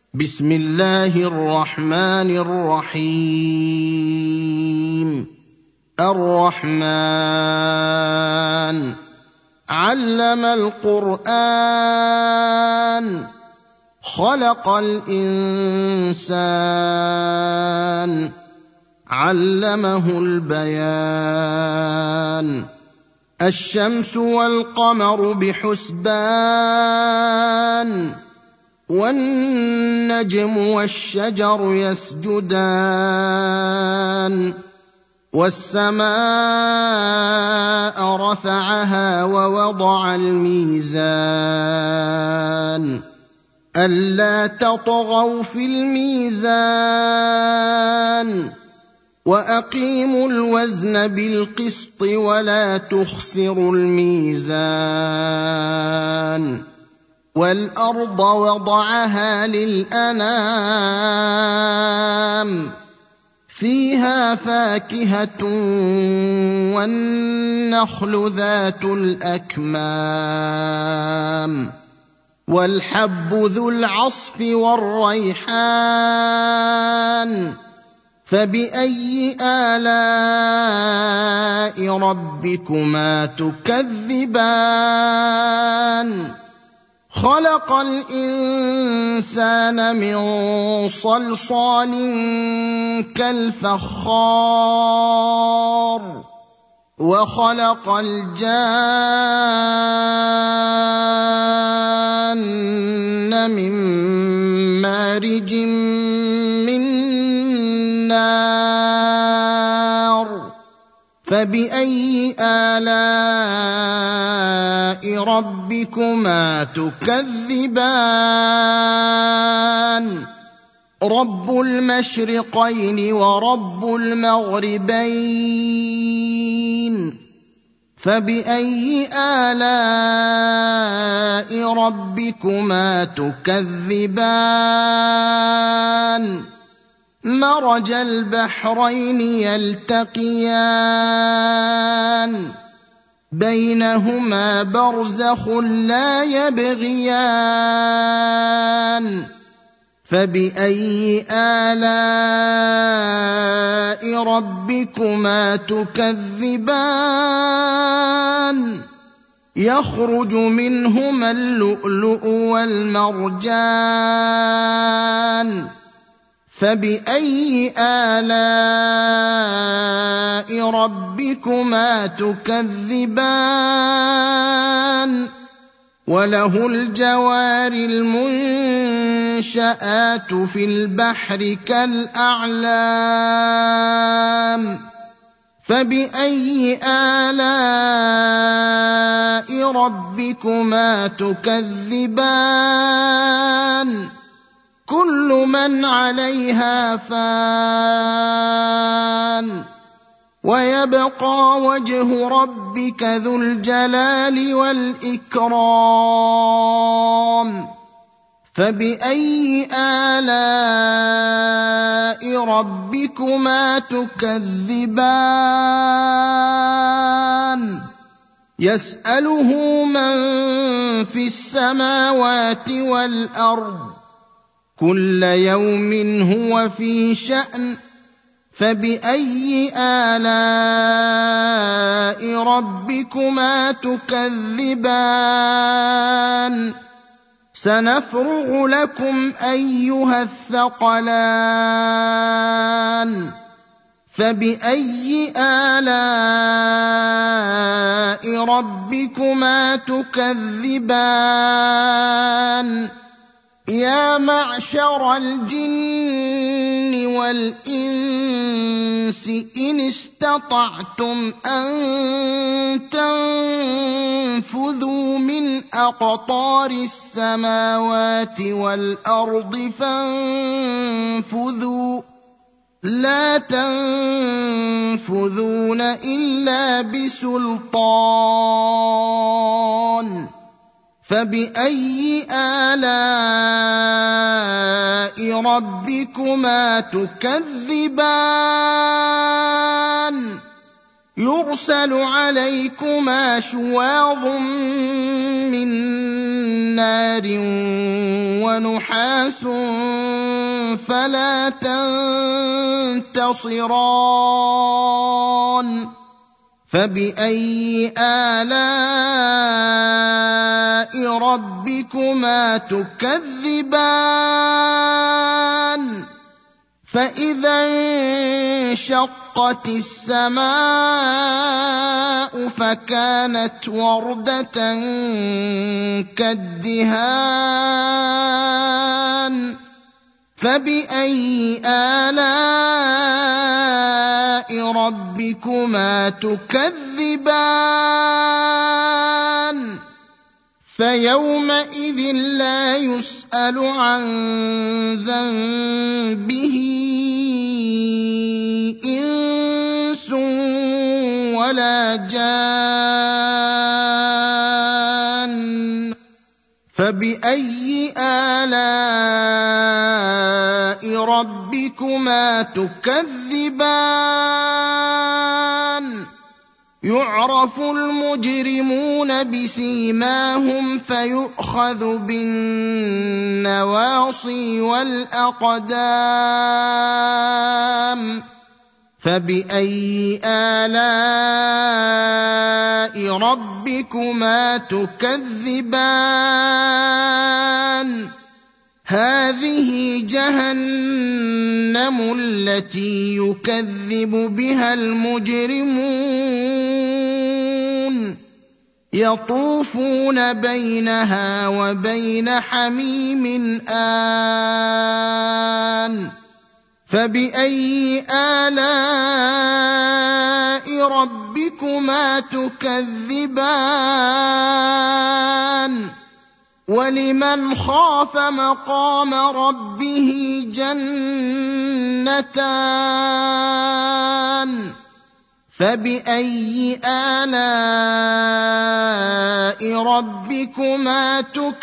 بسم الله الرحمن الرحيم الرحمن علم القرآن خلق الإنسان علمه البيان الشمس والقمر بحسبان والنجم والشجر يسجدان والسماء رفعها ووضع الميزان ألا تطغوا في الميزان وأقيموا الوزن بالقسط ولا تخسروا الميزان والأرض وضعها للأنام فيها فاكهة والنخل ذات الأكمام والحب ذو العصف والريحان فبأي آلاء ربكما تكذبان خلق الإنسان من صلصال كالفخار وخلق الجان من مارج من نار فبأي آلاء ربكما تكذبان رب المشرقين ورب المغربين فبأي آلاء ربكما تكذبان مرج البحرين يلتقيان بينهما برزخ لا يبغيان فبأي آلاء ربكما تكذبان يخرج منهما اللؤلؤ والمرجان فبأي آلاء ربكما تكذبان وله الجوار المنشآت في البحر كالأعلام فبأي آلاء ربكما تكذبان كل من عليها فان ويبقى وجه ربك ذو الجلال والإكرام فبأي آلاء ربكما تكذبان يسأله من في السماوات والأرض كل يوم هو في شأن فبأي آلاء ربكما تكذبان سنفرغ لكم أيها الثقلان فبأي آلاء ربكما تكذبان يا معشر الجن والإنس إن استطعتم أن تنفذوا من أقطار السماوات والأرض فانفذوا لا تنفذون إلا بسلطان فبأي آلاء ربكما تكذبان يُرْسَلُ عَلَيْكُمَا شُوَاظٌ مِّن نَّارٍ وَنُحَاسٌ فَلَا تَنتَصِرَانِ فَبِأَيِّ آلَاءِ رَبِّكُمَا تُكَذِّبَانِ فَإِذَا انشَقَّتِ السَّمَاءُ فَكَانَتْ وَرْدَةً كَالدِّهَانِ فَبِأَيِّ آلَاءِ رَبِّكُمَا تُكَذِّبَانِ فَيَوْمَئِذٍ لَّا يُسْأَلُ عَن ذَنبِهِ إِنسٌ وَلَا جَانٌّ فَبِأَيِّ آلَاءِ رَبِّكُمَا تُكَذِّبَانِ يُعْرَفُ الْمُجْرِمُونَ بِسِيمَاهُمْ فَيُؤْخَذُ بِالنَّوَاصِي وَالْأَقْدَامِ فَبِأَيِّ آلَاءِ رَبِّكُمَا تُكَذِّبَانِ هَٰذِهِ جَهَنَّمُ الَّتِي يُكَذِّبُ بِهَا الْمُجْرِمُونَ يَطُوفُونَ بَيْنَهَا وَبَيْنَ حَمِيمٍ آنٍ فَبِأَيِّ آلَاءِ رَبِّكُمَا تُكَذِّبَانِ وَلِمَنْ خَافَ مَقَامَ رَبِّهِ جَنَّتَانِ فَبِأَيِّ آلَاءِ رَبِّكُمَا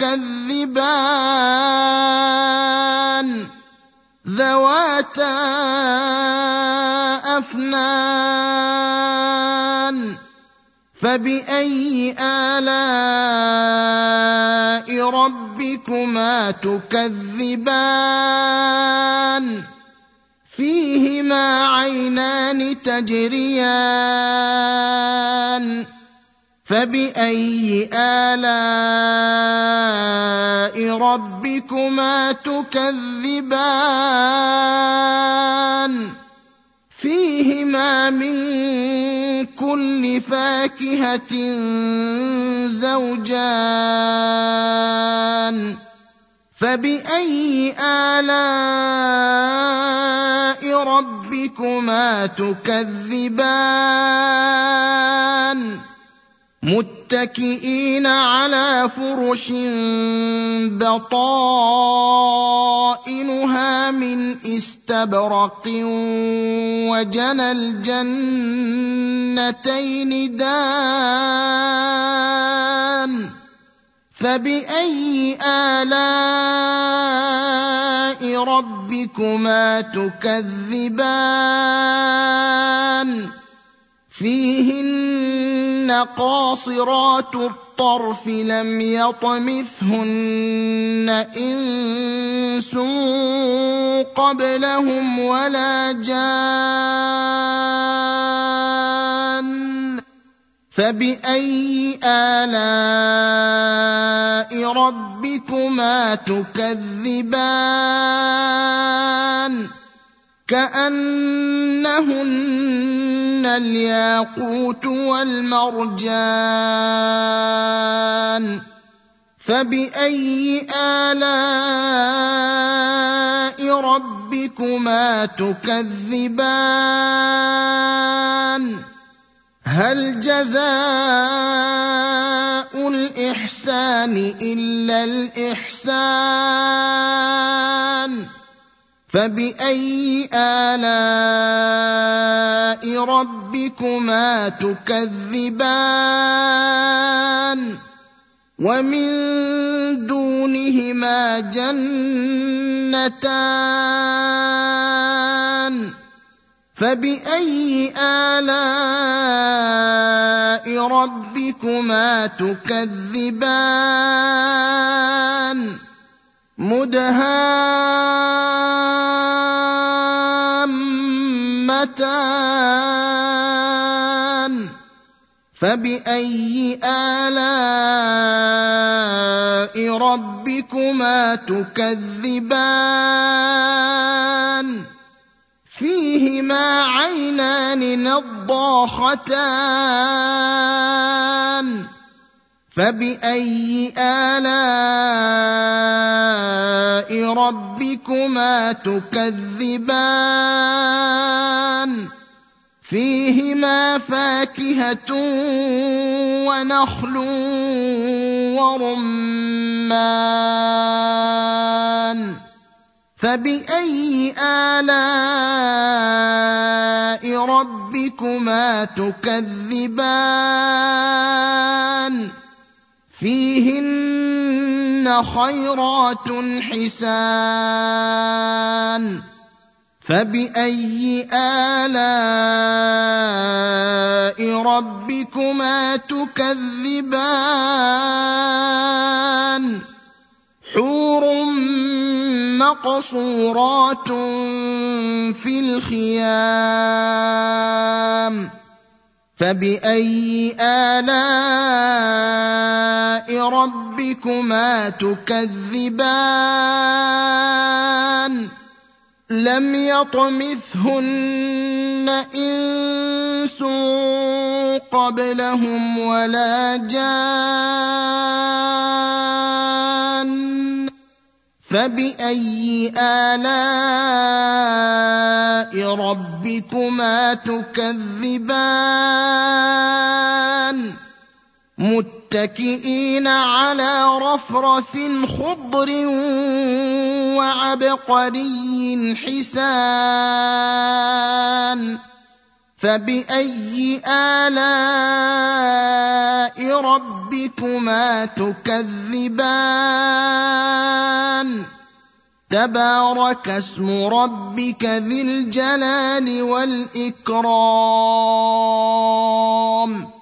تُكَذِّبَانِ ذَوَاتَا أَفْنَانٍ فَبِأَيِّ آلَاءِ رَبِّكُمَا تُكَذِّبَانِ فِيهِمَا عَيْنَانِ تَجْرِيَانِ فَبِأَيِّ آلَاءِ رَبِّكُمَا تُكَذِّبَانِ فِيهِمَا مِن كُلِّ فَاكِهَةٍ زَوْجَانِ فَبِأَيِّ آلَاءِ رَبِّكُمَا تُكَذِّبَانِ مُتَّكِئِينَ عَلَىٰ فُرُشٍ بَطَائِنُهَا مِنْ إِسْتَبْرَقٍ وَجَنَى الْجَنَّتَيْنِ دَانٍ فَبِأَيِّ آلَاءِ رَبِّكُمَا تُكَذِّبَانِ فِيهِنَّ قَاصِرَاتُ الطَّرْفِ لَمْ يَطْمِثْهُنَّ إِنسٌ قَبْلَهُمْ وَلَا جَانٌّ فَبِأَيِّ آلَاءِ رَبِّكُمَا تُكَذِّبَانِ كَأَنَّهُنَّ الْيَاقُوتُ وَالْمَرْجَانُ فَبِأَيِّ آلَاءِ رَبِّكُمَا تُكَذِّبَانِ هَلْ جَزَاءُ الْإِحْسَانِ إِلَّا الْإِحْسَانُ فَبِأَيِّ آلَاءِ رَبِّكُمَا تُكَذِّبَانِ وَمِن دُونِهِمَا جَنَّتَانِ فبأي آلاء ربكما تكذبان مدهامتان فبأي آلاء ربكما تكذبان فيهما عينان نضاختان فبأي آلاء ربكما تكذبان فيهما فاكهة ونخل ورمان فبأي آلاء ربكما تكذبان فيهن خيرات حسان فبأي آلاء ربكما تكذبان حور مقصورات في الخيام فبأي آلاء ربكما تكذبان لم يطمثهن إنس قبلهم ولا جان فبأي آلاء ربكما تكذبان متكئين على رفرف خضر وعبقري حسان فبأي آلاء ربكما تكذبان تبارك اسم ربك ذي الجلال والإكرام